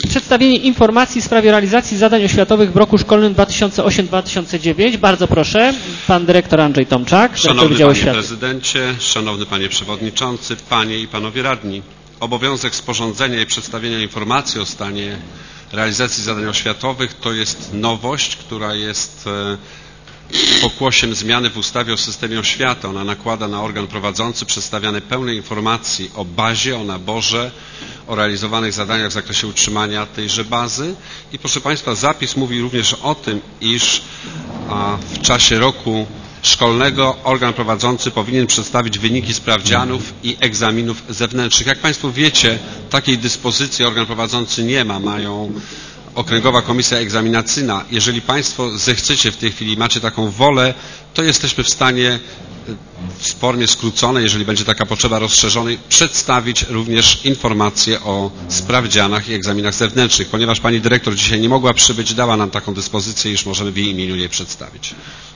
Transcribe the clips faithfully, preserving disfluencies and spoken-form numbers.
przedstawienie informacji w sprawie realizacji zadań oświatowych w roku szkolnym dwa tysiące osiem dwa tysiące dziewięć. Bardzo proszę, pan dyrektor Andrzej Tomczak. Szanowny panie prezydencie, szanowny panie przewodniczący, panie i panowie radni. Obowiązek sporządzenia i przedstawienia informacji o stanie realizacji zadań oświatowych to jest nowość, która jest pokłosiem zmiany w ustawie o systemie oświaty. Ona nakłada na organ prowadzący przedstawianie pełnej informacji o bazie, o naborze, o realizowanych zadaniach w zakresie utrzymania tejże bazy. I proszę państwa, zapis mówi również o tym, iż a, w czasie roku szkolnego organ prowadzący powinien przedstawić wyniki sprawdzianów i egzaminów zewnętrznych. Jak państwo wiecie, takiej dyspozycji organ prowadzący nie ma. Mają Okręgowa Komisja Egzaminacyjna. Jeżeli państwo zechcecie w tej chwili, macie taką wolę, to jesteśmy w stanie w formie skróconej, jeżeli będzie taka potrzeba rozszerzonej, przedstawić również informacje o sprawdzianach i egzaminach zewnętrznych. Ponieważ pani dyrektor dzisiaj nie mogła przybyć, dała nam taką dyspozycję, iż możemy w jej imieniu je przedstawić.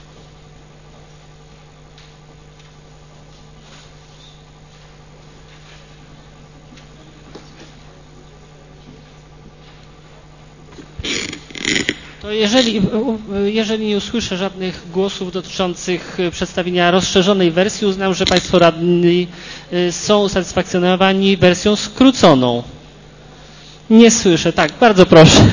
To jeżeli, jeżeli nie usłyszę żadnych głosów dotyczących przedstawienia rozszerzonej wersji, uznam, że państwo radni są usatysfakcjonowani wersją skróconą. Nie słyszę. Tak, bardzo proszę.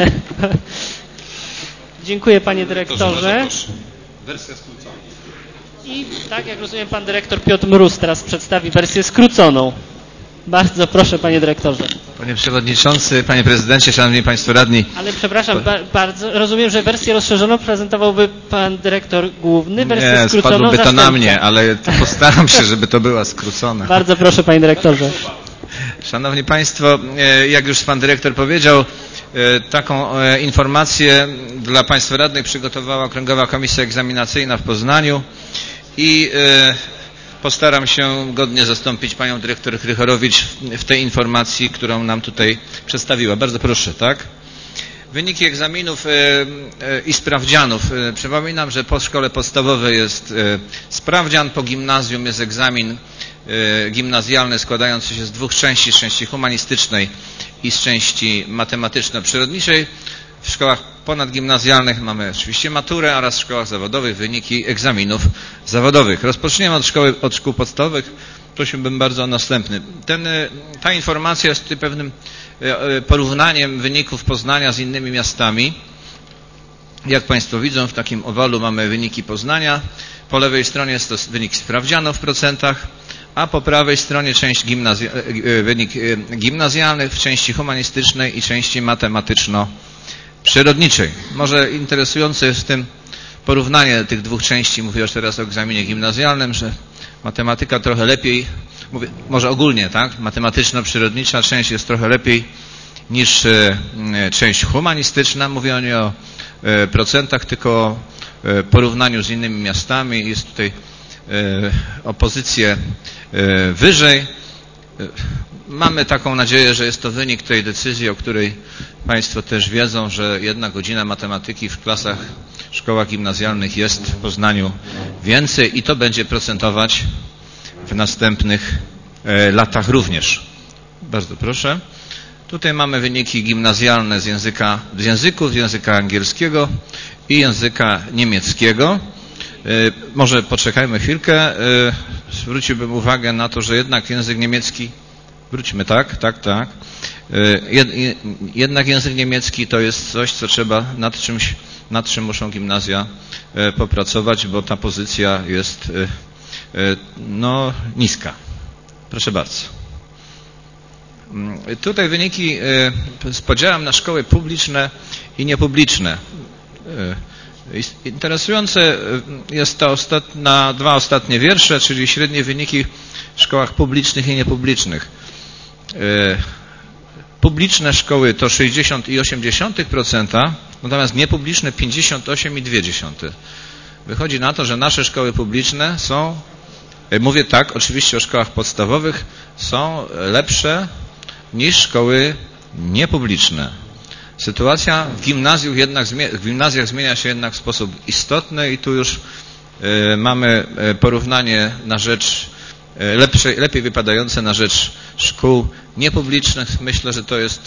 Dziękuję panie dyrektorze. Wersja skrócona. I tak jak rozumiem, pan dyrektor Piotr Mróz teraz przedstawi wersję skróconą. Bardzo proszę, panie dyrektorze. Panie przewodniczący, panie prezydencie, szanowni państwo radni. Ale przepraszam, ba bardzo, rozumiem, że wersję rozszerzoną prezentowałby pan dyrektor główny, wersję Nie, skróconą spadłoby to zastępca. na mnie, ale to postaram się, żeby to była skrócona. Bardzo proszę, panie dyrektorze. Szanowni państwo, jak już pan dyrektor powiedział, taką informację dla państwa radnych przygotowała Okręgowa Komisja Egzaminacyjna w Poznaniu i postaram się godnie zastąpić panią dyrektor Krychorowicz w tej informacji, którą nam tutaj przedstawiła. Bardzo proszę, tak? Wyniki egzaminów i sprawdzianów. Przypominam, że po szkole podstawowej jest sprawdzian, po gimnazjum jest egzamin gimnazjalny składający się z dwóch części, z części humanistycznej i z części matematyczno-przyrodniczej. W szkołach ponadgimnazjalnych mamy oczywiście maturę oraz w szkołach zawodowych wyniki egzaminów zawodowych. Rozpoczniemy od, szkoły, od szkół podstawowych. Prosiłbym bardzo o następny. Ten, ta informacja jest pewnym porównaniem wyników Poznania z innymi miastami. Jak państwo widzą, w takim owalu mamy wyniki Poznania. Po lewej stronie jest to wynik sprawdzianu w procentach, a po prawej stronie część gimnazja, wynik gimnazjalny w części humanistycznej i części matematyczno-przyrodniczej. Może interesujące jest w tym porównanie tych dwóch części. Mówię już teraz o egzaminie gimnazjalnym, że matematyka trochę lepiej, mówię, może ogólnie, tak? Matematyczno-przyrodnicza część jest trochę lepiej niż część humanistyczna. Mówię nie o procentach, tylko o porównaniu z innymi miastami. Jest tutaj o pozycję wyżej. Mamy taką nadzieję, że jest to wynik tej decyzji, o której państwo też wiedzą, że jedna godzina matematyki w klasach, w szkołach gimnazjalnych jest w Poznaniu więcej i to będzie procentować w następnych latach również. Bardzo proszę. Tutaj mamy wyniki gimnazjalne z języka, z języków, z języka angielskiego i języka niemieckiego. Może poczekajmy chwilkę. Zwróciłbym uwagę na to, że jednak język niemiecki, wróćmy, tak, tak, tak. Jednak język niemiecki to jest coś, co trzeba nad czymś, nad czym muszą gimnazja popracować, bo ta pozycja jest no, niska. Proszę bardzo. Tutaj wyniki z podziałem na szkoły publiczne i niepubliczne. Interesujące jest to ostatnia, dwa ostatnie wiersze, czyli średnie wyniki w szkołach publicznych i niepublicznych. Publiczne szkoły to sześćdziesiąt przecinek osiem procent, natomiast niepubliczne pięćdziesiąt osiem przecinek dwa procent. Wychodzi na to, że nasze szkoły publiczne są, mówię tak, oczywiście o szkołach podstawowych, są lepsze niż szkoły niepubliczne. Sytuacja w gimnazjach jednak, w gimnazjach zmienia się jednak w sposób istotny i tu już y, mamy porównanie na rzecz lepsze, lepiej wypadające na rzecz szkół niepublicznych. Myślę, że to jest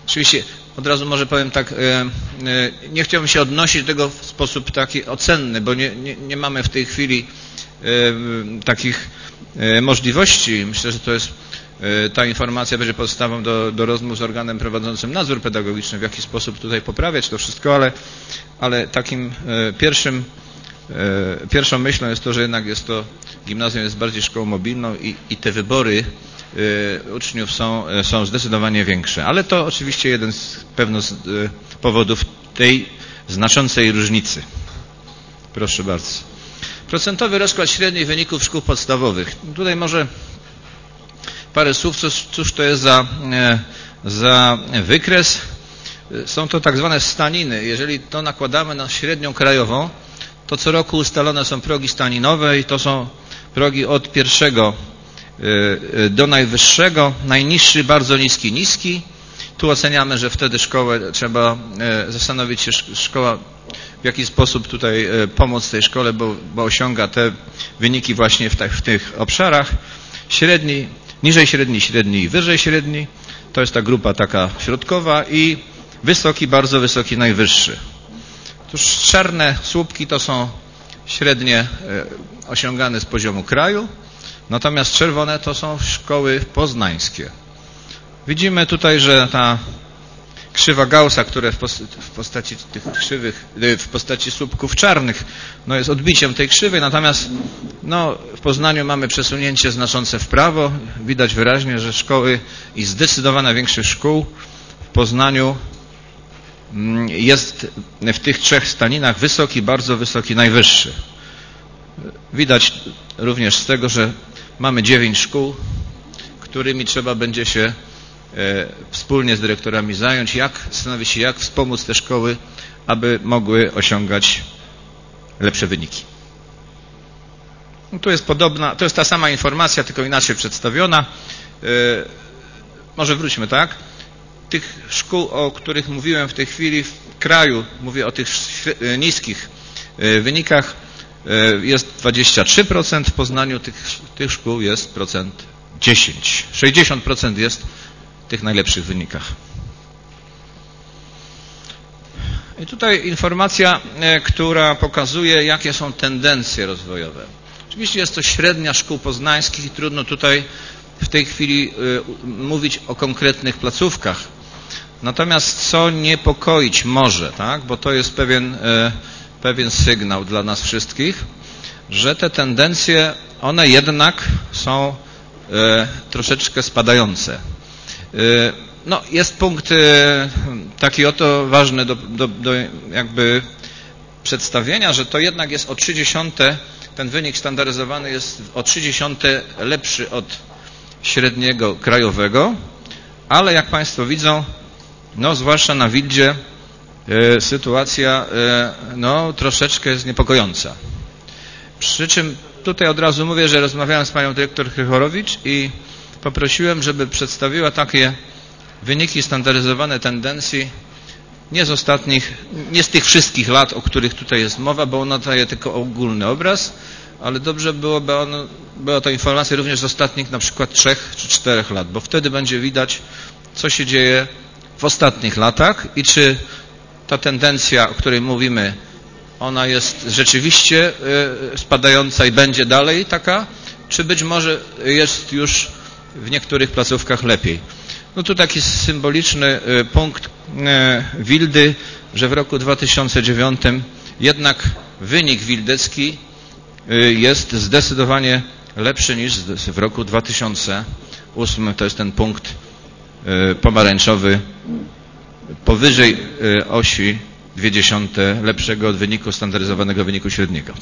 Oczywiście od razu może powiem tak, nie chciałbym się odnosić do tego w sposób taki ocenny, bo nie, nie, nie mamy w tej chwili takich możliwości. Myślę, że to jest, ta informacja będzie podstawą do, do rozmów z organem prowadzącym nadzór pedagogiczny, w jaki sposób tutaj poprawiać to wszystko, ale, ale takim pierwszym, pierwszą myślą jest to, że jednak jest to, gimnazjum jest bardziej szkołą mobilną i, i te wybory uczniów są, są zdecydowanie większe. Ale to oczywiście jeden z pewno z powodów tej znaczącej różnicy. Proszę bardzo. Procentowy rozkład średnich wyników szkół podstawowych. Tutaj może parę słów, cóż, cóż to jest za, za wykres. Są to tak zwane staniny. Jeżeli to nakładamy na średnią krajową, to co roku ustalone są progi staninowe i to są progi od pierwszego do najwyższego, najniższy, bardzo niski, niski. Tu oceniamy, że wtedy szkołę trzeba zastanowić się, szkoła w jaki sposób tutaj pomóc tej szkole, bo, bo osiąga te wyniki właśnie w, w tych obszarach. Średni, niżej średni, średni i wyżej średni. To jest ta grupa taka środkowa i wysoki, bardzo wysoki, najwyższy. Otóż czarne słupki to są średnie osiągane z poziomu kraju. Natomiast czerwone to są szkoły poznańskie. Widzimy tutaj, że ta krzywa Gaussa, które w postaci tych krzywych, w postaci słupków czarnych, no jest odbiciem tej krzywej, natomiast no, w Poznaniu mamy przesunięcie znaczące w prawo. Widać wyraźnie, że szkoły i zdecydowana większość szkół w Poznaniu jest w tych trzech staninach wysoki, bardzo wysoki, najwyższy. Widać również z tego, że mamy dziewięć szkół, którymi trzeba będzie się e, wspólnie z dyrektorami zająć, jak zastanowić się, jak wspomóc te szkoły, aby mogły osiągać lepsze wyniki. No, tu jest podobna, to jest ta sama informacja, tylko inaczej przedstawiona. E, może wróćmy, tak? Tych szkół, o których mówiłem w tej chwili w kraju, mówię o tych niskich e, wynikach, jest dwadzieścia trzy procent, w Poznaniu tych, tych szkół jest procent dziesięć. sześćdziesiąt procent jest w tych najlepszych wynikach. I tutaj informacja, która pokazuje, jakie są tendencje rozwojowe. Oczywiście jest to średnia szkół poznańskich i trudno tutaj w tej chwili mówić o konkretnych placówkach. Natomiast co niepokoić może, tak? Bo to jest pewien pewien sygnał dla nas wszystkich, że te tendencje, one jednak są e, troszeczkę spadające. E, no, jest punkt e, taki oto ważny do, do, do jakby przedstawienia, że to jednak jest o trzy dziesiąte, ten wynik standaryzowany jest o trzy dziesiąte lepszy od średniego krajowego, ale jak Państwo widzą, no zwłaszcza na Wildzie, sytuacja no, troszeczkę jest niepokojąca. Przy czym tutaj od razu mówię, że rozmawiałem z panią dyrektor Krychorowicz i poprosiłem, żeby przedstawiła takie wyniki standaryzowane tendencji nie z ostatnich, nie z tych wszystkich lat, o których tutaj jest mowa, bo ona daje tylko ogólny obraz, ale dobrze byłoby on, była to informacja również z ostatnich na przykład trzech czy czterech lat, bo wtedy będzie widać, co się dzieje w ostatnich latach i czy ta tendencja, o której mówimy, ona jest rzeczywiście spadająca i będzie dalej taka, czy być może jest już w niektórych placówkach lepiej. No tu taki symboliczny punkt Wildy, że w roku dwa tysiące dziewiątym jednak wynik wildecki jest zdecydowanie lepszy niż w roku dwa tysiące ósmym. To jest ten punkt pomarańczowy powyżej osi dwie dziesiąte lepszego od wyniku standaryzowanego wyniku średniego.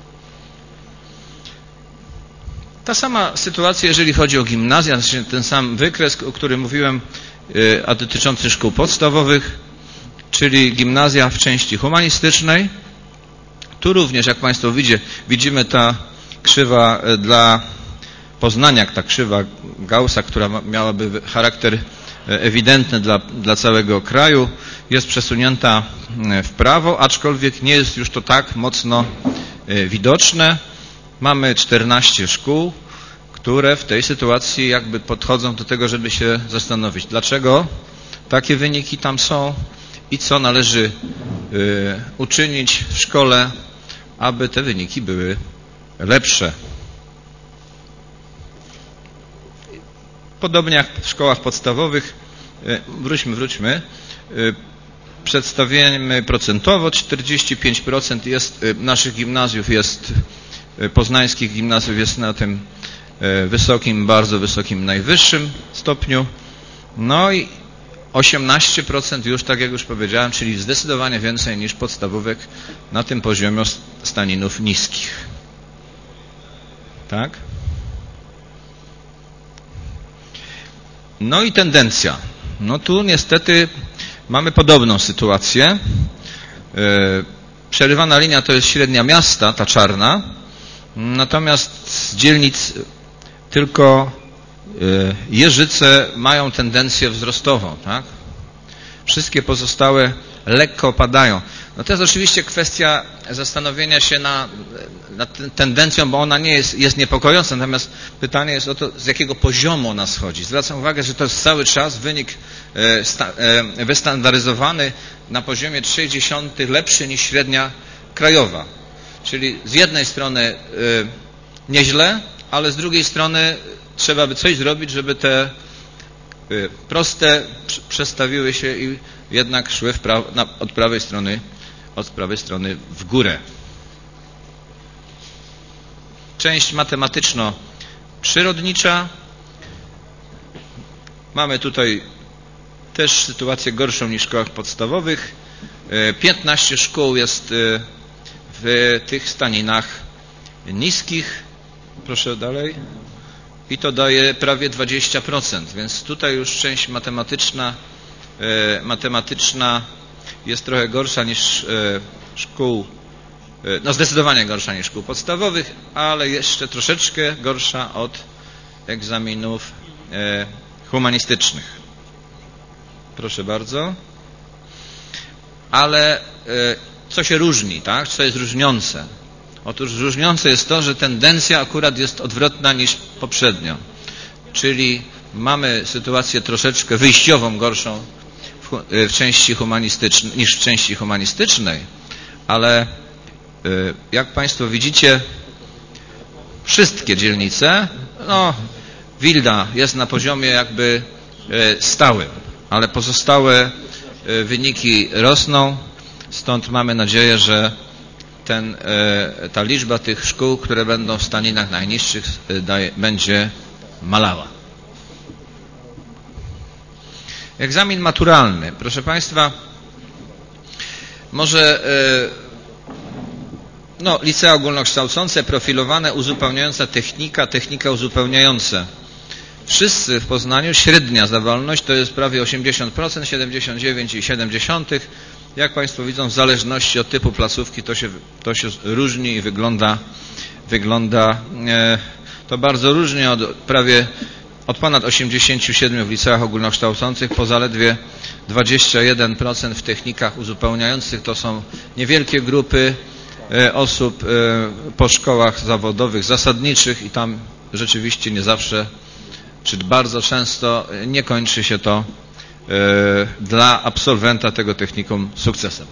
Ta sama sytuacja, jeżeli chodzi o gimnazja, ten sam wykres, o którym mówiłem, a dotyczący szkół podstawowych, czyli gimnazja w części humanistycznej. Tu również, jak Państwo widzicie, widzimy ta krzywa dla Poznania, ta krzywa Gaussa, która miałaby charakter ewidentny dla, dla całego kraju, jest przesunięta w prawo, aczkolwiek nie jest już to tak mocno widoczne. Mamy czternaście szkół, które w tej sytuacji jakby podchodzą do tego, żeby się zastanowić. Dlaczego takie wyniki tam są i co należy uczynić w szkole, aby te wyniki były lepsze. Podobnie jak w szkołach podstawowych, wróćmy, wróćmy, przedstawiamy procentowo, czterdzieści pięć procent jest, naszych gimnazjów jest, poznańskich gimnazjów jest na tym wysokim, bardzo wysokim, najwyższym stopniu. No i osiemnaście procent już, tak jak już powiedziałem, czyli zdecydowanie więcej niż podstawówek na tym poziomie staninów niskich. Tak? No i tendencja. No tu niestety mamy podobną sytuację. Przerywana linia to jest średnia miasta, ta czarna. Natomiast z dzielnic tylko Jeżyce mają tendencję wzrostową, tak? Wszystkie pozostałe lekko opadają. No to jest oczywiście kwestia zastanowienia się na, nad tendencją, bo ona nie jest, jest niepokojąca, natomiast pytanie jest o to, z jakiego poziomu ona schodzi. Zwracam uwagę, że to jest cały czas wynik e, sta, e, wystandaryzowany na poziomie trzy dziesiąte lepszy niż średnia krajowa. Czyli z jednej strony e, nieźle, ale z drugiej strony trzeba by coś zrobić, żeby te y, proste przestawiły się i jednak szły w pra- na, od prawej strony, od prawej strony w górę. Część matematyczno-przyrodnicza. Mamy tutaj też sytuację gorszą niż w szkołach podstawowych. piętnaście szkół jest w tych staninach niskich. Proszę dalej. I to daje prawie dwadzieścia procent, więc tutaj już część matematyczna, e, matematyczna jest trochę gorsza niż e, szkół, e, no zdecydowanie gorsza niż szkół podstawowych, ale jeszcze troszeczkę gorsza od egzaminów e, humanistycznych. Proszę bardzo. Ale e, co się różni, tak? Co jest różniące? Otóż różniące jest to, że tendencja akurat jest odwrotna niż poprzednio. Czyli mamy sytuację troszeczkę wyjściową gorszą w, w części humanistycznej niż w części humanistycznej, ale jak Państwo widzicie, wszystkie dzielnice, no Wilda jest na poziomie jakby stałym, ale pozostałe wyniki rosną, stąd mamy nadzieję, że Ten, ta liczba tych szkół, które będą w staninach najniższych, daje, będzie malała. Egzamin maturalny. Proszę Państwa, może no, licea ogólnokształcące, profilowane, uzupełniająca technika, technika uzupełniająca. Wszyscy w Poznaniu, średnia zdawalność to jest prawie osiemdziesiąt procent, siedemdziesiąt dziewięć przecinek siedem. Jak Państwo widzą, w zależności od typu placówki to się, to się różni i wygląda, wygląda e, to bardzo różnie, od prawie od ponad osiemdziesięciu siedmiu w liceach ogólnokształcących po zaledwie dwadzieścia jeden procent w technikach uzupełniających. To są niewielkie grupy e, osób e, po szkołach zawodowych, zasadniczych i tam rzeczywiście nie zawsze, czy bardzo często nie kończy się to dla absolwenta tego technikum sukcesem.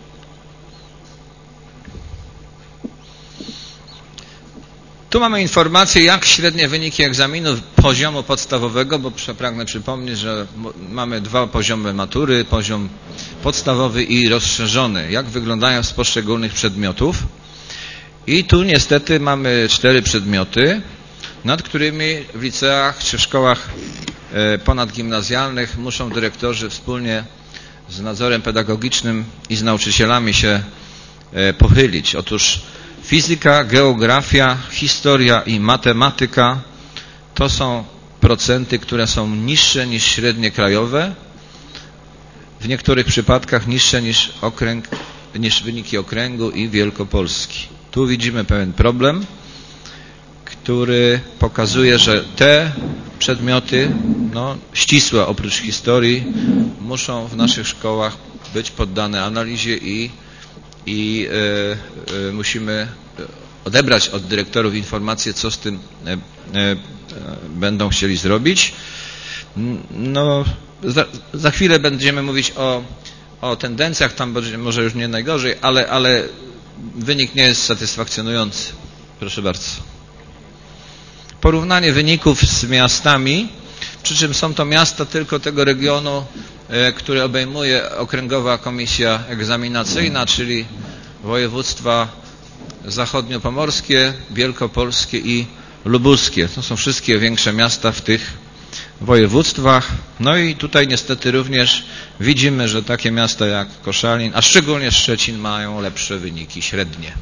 Tu mamy informację, jak średnie wyniki egzaminu poziomu podstawowego, bo pragnę przypomnieć, że mamy dwa poziomy matury, poziom podstawowy i rozszerzony. Jak wyglądają z poszczególnych przedmiotów. I tu niestety mamy cztery przedmioty, nad którymi w liceach czy w szkołach ponadgimnazjalnych muszą dyrektorzy wspólnie z nadzorem pedagogicznym i z nauczycielami się pochylić. Otóż fizyka, geografia, historia i matematyka to są procenty, które są niższe niż średnie krajowe, w niektórych przypadkach niższe niż, okręg, niż wyniki okręgu i Wielkopolski. Tu widzimy pewien problem, który pokazuje, że te przedmioty no, ścisłe oprócz historii muszą w naszych szkołach być poddane analizie i, i e, e, musimy odebrać od dyrektorów informację, co z tym e, e, będą chcieli zrobić. No, za, za chwilę będziemy mówić o, o tendencjach, tam będzie może już nie najgorzej, ale, ale wynik nie jest satysfakcjonujący. Proszę bardzo. Porównanie wyników z miastami, przy czym są to miasta tylko tego regionu, e, który obejmuje Okręgowa Komisja Egzaminacyjna, czyli województwa zachodniopomorskie, wielkopolskie i lubuskie. To są wszystkie większe miasta w tych województwach. No i tutaj niestety również widzimy, że takie miasta jak Koszalin, a szczególnie Szczecin mają lepsze wyniki średnie.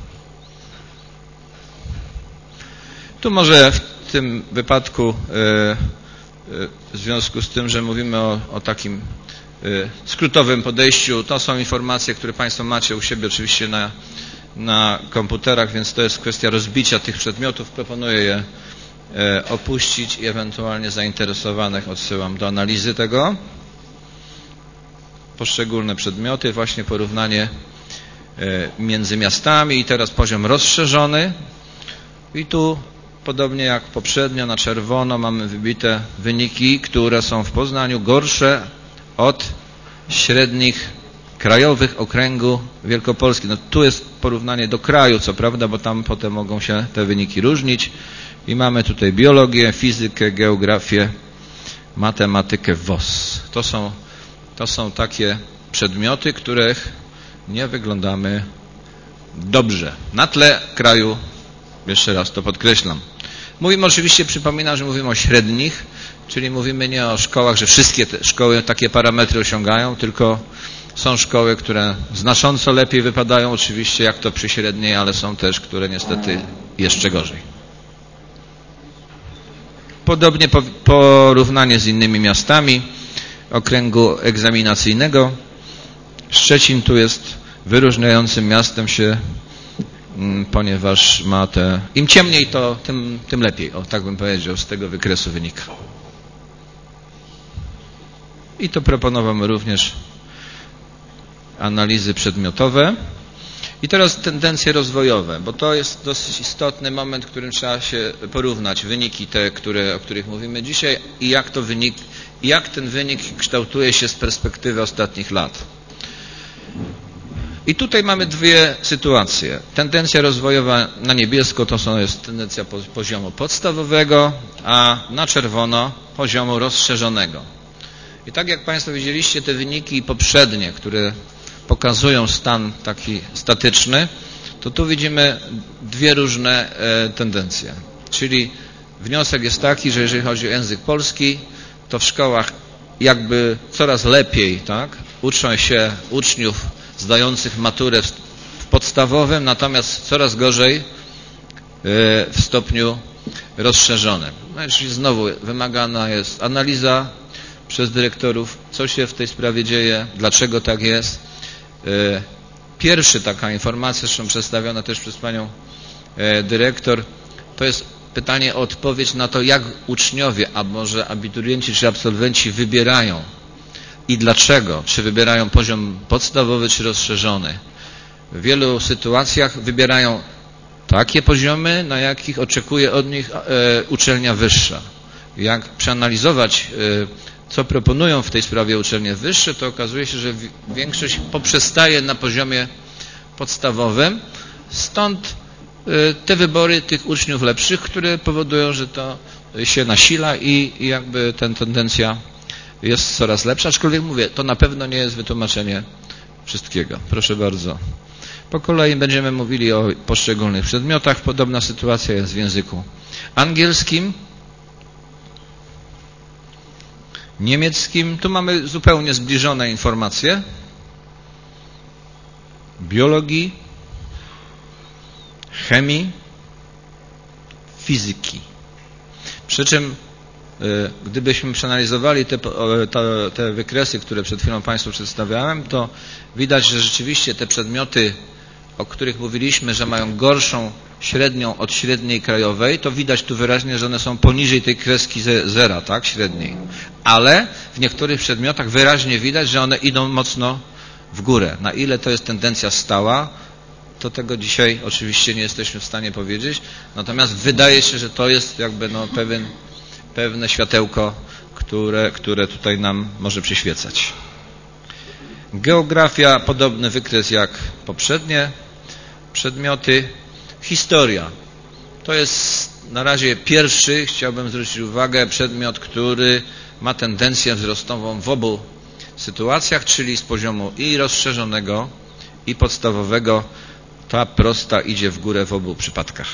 Tu może w tym wypadku w związku z tym, że mówimy o, o takim skrótowym podejściu, to są informacje, które Państwo macie u siebie oczywiście na, na komputerach, więc to jest kwestia rozbicia tych przedmiotów. Proponuję je opuścić i ewentualnie zainteresowanych odsyłam do analizy tego. Poszczególne przedmioty, właśnie porównanie między miastami i teraz poziom rozszerzony. I tu podobnie jak poprzednio na czerwono mamy wybite wyniki, które są w Poznaniu gorsze od średnich krajowych okręgu Wielkopolski. No tu jest porównanie do kraju, co prawda, bo tam potem mogą się te wyniki różnić. I mamy tutaj biologię, fizykę, geografię, matematykę, W O S. To są, to są takie przedmioty, których nie wyglądamy dobrze. Na tle kraju, jeszcze raz to podkreślam. Mówimy oczywiście, przypominam, że mówimy o średnich, czyli mówimy nie o szkołach, że wszystkie te szkoły takie parametry osiągają, tylko są szkoły, które znacząco lepiej wypadają, oczywiście jak to przy średniej, ale są też, które niestety jeszcze gorzej. Podobnie porównanie z innymi miastami okręgu egzaminacyjnego. Szczecin tu jest wyróżniającym miastem się, ponieważ ma te... Im ciemniej, to tym, tym lepiej, o tak bym powiedział, z tego wykresu wynika. I to proponowałem również analizy przedmiotowe. I teraz tendencje rozwojowe, bo to jest dosyć istotny moment, w którym trzeba się porównać wyniki te, które, o których mówimy dzisiaj i jak to wynik, jak ten wynik kształtuje się z perspektywy ostatnich lat. I tutaj mamy dwie sytuacje. Tendencja rozwojowa na niebiesko to są, jest tendencja poziomu podstawowego, a na czerwono poziomu rozszerzonego. I tak jak Państwo widzieliście, te wyniki poprzednie, które pokazują stan taki statyczny, to tu widzimy dwie różne e, tendencje. Czyli wniosek jest taki, że jeżeli chodzi o język polski, to w szkołach jakby coraz lepiej, tak, uczą się uczniów zdających maturę w, w podstawowym, natomiast coraz gorzej e, w stopniu rozszerzonym. No, czyli znowu wymagana jest analiza przez dyrektorów, co się w tej sprawie dzieje, dlaczego tak jest. Pierwsza taka informacja, zresztą przedstawiona też przez panią dyrektor, to jest pytanie o odpowiedź na to, jak uczniowie, a może abiturienci czy absolwenci wybierają i dlaczego, czy wybierają poziom podstawowy czy rozszerzony. W wielu sytuacjach wybierają takie poziomy, na jakich oczekuje od nich uczelnia wyższa. Jak przeanalizować, co proponują w tej sprawie uczelnie wyższe, to okazuje się, że większość poprzestaje na poziomie podstawowym. Stąd te wybory tych uczniów lepszych, które powodują, że to się nasila i, i jakby ta tendencja jest coraz lepsza. Aczkolwiek mówię, to na pewno nie jest wytłumaczenie wszystkiego. Proszę bardzo. Po kolei będziemy mówili o poszczególnych przedmiotach. Podobna sytuacja jest w języku angielskim, niemieckim. Tu mamy zupełnie zbliżone informacje. Biologii, chemii, fizyki. Przy czym gdybyśmy przeanalizowali te, te, te wykresy, które przed chwilą Państwu przedstawiałem, to widać, że rzeczywiście te przedmioty, o których mówiliśmy, że mają gorszą średnią od średniej krajowej, to widać tu wyraźnie, że one są poniżej tej kreski zera, tak, średniej. Ale w niektórych przedmiotach wyraźnie widać, że one idą mocno w górę. Na ile to jest tendencja stała, to tego dzisiaj oczywiście nie jesteśmy w stanie powiedzieć. Natomiast wydaje się, że to jest jakby no pewien, pewne światełko, które, które tutaj nam może przyświecać. Geografia, podobny wykres jak poprzednie przedmioty. Historia. To jest na razie pierwszy, chciałbym zwrócić uwagę, przedmiot, który ma tendencję wzrostową w obu sytuacjach, czyli z poziomu i rozszerzonego, i podstawowego. Ta prosta idzie w górę w obu przypadkach.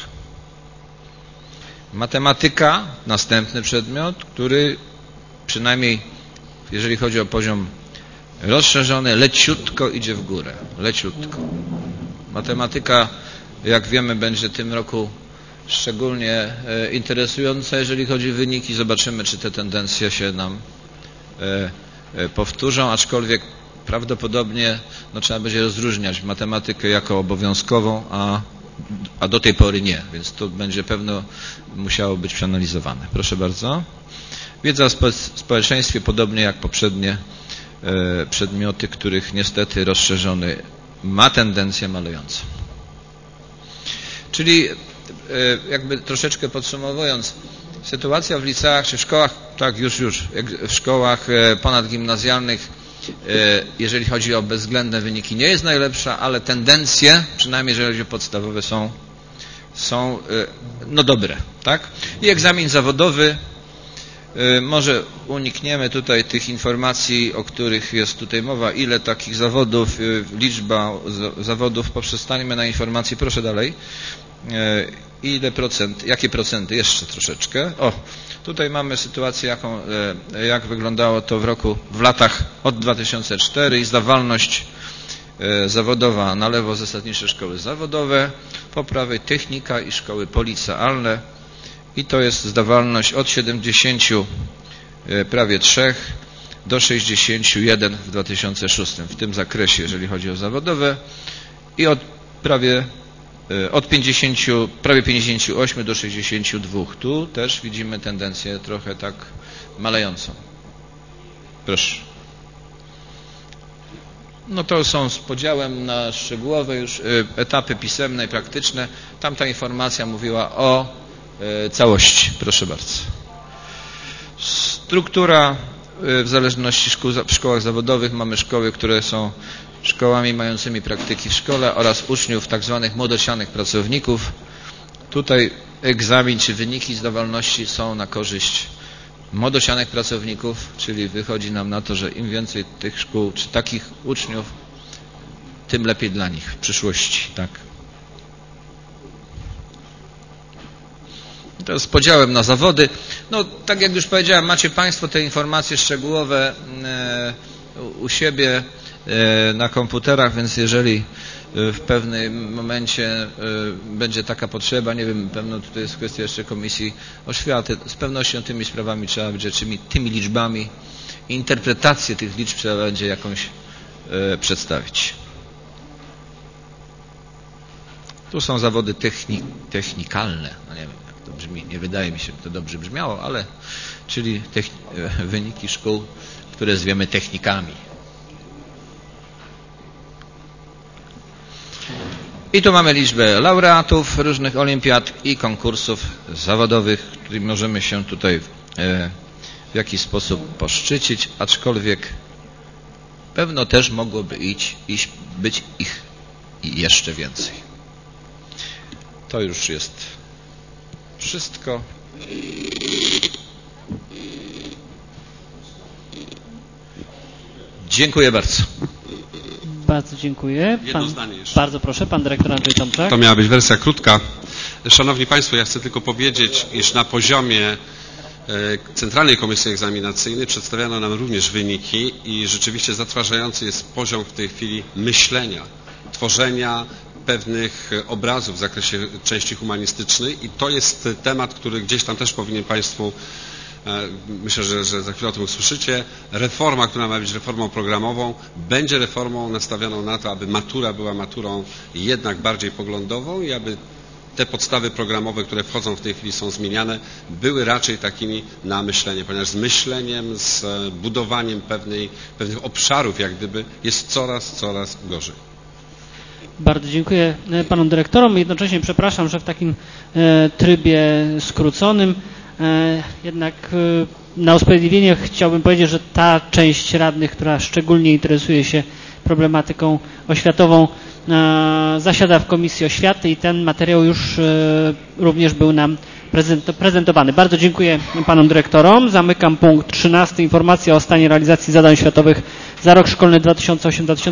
Matematyka, następny przedmiot, który przynajmniej jeżeli chodzi o poziom rozszerzony, leciutko idzie w górę. Leciutko. Matematyka, jak wiemy, będzie w tym roku szczególnie interesująca, jeżeli chodzi o wyniki. Zobaczymy, czy te tendencje się nam powtórzą, aczkolwiek prawdopodobnie no, trzeba będzie rozróżniać matematykę jako obowiązkową, a, a do tej pory nie, więc to będzie pewno musiało być przeanalizowane. Proszę bardzo. Wiedza o spo społeczeństwie, podobnie jak poprzednie e, przedmioty, których niestety rozszerzony ma tendencję malejącą. Czyli e, jakby troszeczkę podsumowując, sytuacja w liceach czy w szkołach, tak już, już, w szkołach e, ponadgimnazjalnych, jeżeli chodzi o bezwzględne wyniki, nie jest najlepsza, ale tendencje, przynajmniej jeżeli chodzi o podstawowe, są, są no dobre. Tak? I egzamin zawodowy, może unikniemy tutaj tych informacji, o których jest tutaj mowa, ile takich zawodów, liczba zawodów, poprzestańmy na informacji, proszę dalej. Ile procent, jakie procenty, jeszcze troszeczkę. O, tutaj mamy sytuację, jaką, jak wyglądało to w roku, w latach od dwa tysiące czwartego i zdawalność zawodowa na lewo zasadnicze szkoły zawodowe, po prawej technika i szkoły policealne i to jest zdawalność od siedemdziesięciu prawie trzech do sześćdziesięciu jeden w dwa tysiące szóstym w tym zakresie, jeżeli chodzi o zawodowe i od prawie od pięćdziesięciu, prawie pięćdziesięciu ośmiu do sześćdziesięciu dwóch. Tu też widzimy tendencję trochę tak malejącą. Proszę. No to są z podziałem na szczegółowe już etapy pisemne i praktyczne. Tamta informacja mówiła o całości. Proszę bardzo. Struktura w zależności szkół, w szkołach zawodowych mamy szkoły, które są szkołami mającymi praktyki w szkole oraz uczniów tak zwanych młodocianych pracowników. Tutaj egzamin czy wyniki zdawalności są na korzyść młodocianych pracowników, czyli wychodzi nam na to, że im więcej tych szkół czy takich uczniów, tym lepiej dla nich w przyszłości. Tak. To z podziałem na zawody. No, tak jak już powiedziałem, macie Państwo te informacje szczegółowe u siebie na komputerach, więc jeżeli w pewnym momencie będzie taka potrzeba, nie wiem, pewno tutaj jest kwestia jeszcze Komisji Oświaty, z pewnością tymi sprawami trzeba będzie, tymi, tymi liczbami, interpretację tych liczb trzeba będzie jakąś przedstawić. Tu są zawody techni, technikalne, no nie wiem jak to brzmi, nie wydaje mi się, że to dobrze brzmiało, ale czyli techni, wyniki szkół, które zwiemy technikami. I tu mamy liczbę laureatów różnych olimpiad i konkursów zawodowych, którymi możemy się tutaj w jakiś sposób poszczycić, aczkolwiek pewno też mogłoby iść, iść, być ich jeszcze więcej. To już jest wszystko. Dziękuję bardzo. Bardzo dziękuję. Jedno Pan, zdanie jeszcze. Bardzo proszę, pan dyrektor Andrzej Tomczak. To miała być wersja krótka. Szanowni Państwo, ja chcę tylko powiedzieć, iż na poziomie Centralnej Komisji Egzaminacyjnej przedstawiano nam również wyniki i rzeczywiście zatrważający jest poziom w tej chwili myślenia, tworzenia pewnych obrazów w zakresie części humanistycznej i to jest temat, który gdzieś tam też powinien Państwu, myślę, że, że za chwilę o tym usłyszycie, reforma, która ma być reformą programową, będzie reformą nastawioną na to, aby matura była maturą jednak bardziej poglądową i aby te podstawy programowe, które wchodzą w tej chwili, są zmieniane, były raczej takimi na myślenie, ponieważ z myśleniem, z budowaniem pewnej, pewnych obszarów jak gdyby jest coraz, coraz gorzej. Bardzo dziękuję panom dyrektorom. Jednocześnie przepraszam, że w takim e, trybie skróconym e, jednak e, na usprawiedliwienie chciałbym powiedzieć, że ta część radnych, która szczególnie interesuje się problematyką oświatową, zasiada w Komisji Oświaty i ten materiał już również był nam prezentowany. Bardzo dziękuję panom dyrektorom. Zamykam punkt trzynasty. Informacja o stanie realizacji zadań oświatowych za rok szkolny dwa tysiące ósmy do dwa tysiące